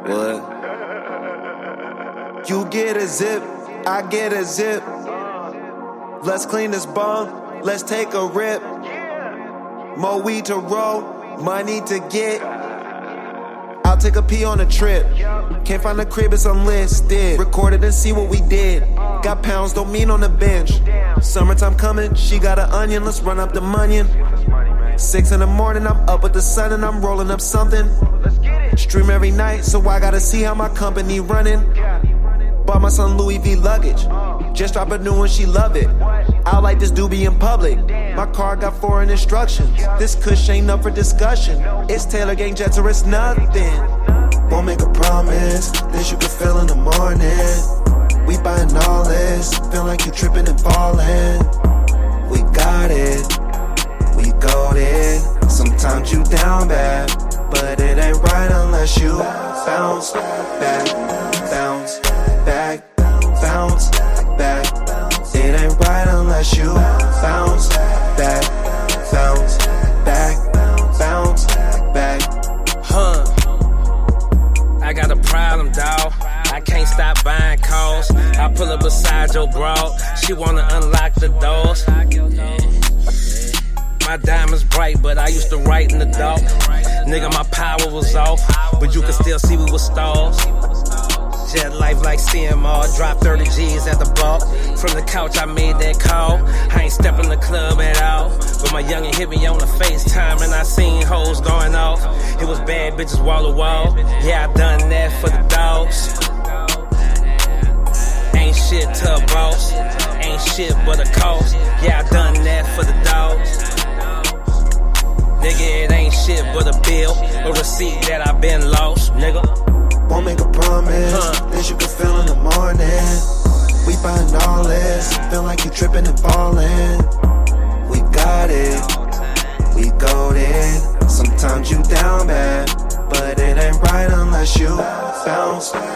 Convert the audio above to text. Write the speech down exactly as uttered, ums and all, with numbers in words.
What? You get a zip, I get a zip. Let's clean this bong, let's take a rip. More weed to roll, money to get. I'll take a pee on a trip. Can't find a crib, it's unlisted. Recorded and see what we did. Got pounds, don't mean on the bench. Summertime coming, she got an onion, let's run up the onion. Six in the morning, I'm up with the sun and I'm rolling up something. Stream every night, so I gotta see how my company running. Bought my son Louis V luggage. Just drop a new one, she love it. I like this doobie in public. My car got foreign instructions. This kush ain't up for discussion. It's Taylor Gang Jets or it's nothing. Won't make a promise, this you can feel in the morning. We buying all this, feel like you tripping and falling. We got it, we golden. Sometimes you down bad, but it ain't right unless you bounce back, bounce back, bounce back. It ain't right unless you bounce back, bounce back, bounce back. Huh. I got a problem, dawg. I can't stop buying calls. I pull up beside your broad. She wanna unlock the doors. My diamonds bright, but I used to write in the dark. Nigga, my power was off, but you can still see we was stars. Jet life like C M R, drop thirty G's at the bar. From the couch I made that call. I ain't step in the club at all, but my youngin' hit me on the FaceTime and I seen hoes going off. It was bad bitches wall to wall. Yeah, I done that for the dogs. Ain't shit to a boss, ain't shit but a cost. Yeah, I done that for the dogs. Nigga, it ain't shit but a bill, a receipt that I been lost, nigga. Won't make a promise, huh. This you can feel in the morning. We buying all this, feel like you tripping and falling. We got it, we golden. Sometimes you down bad, but it ain't right unless you bounce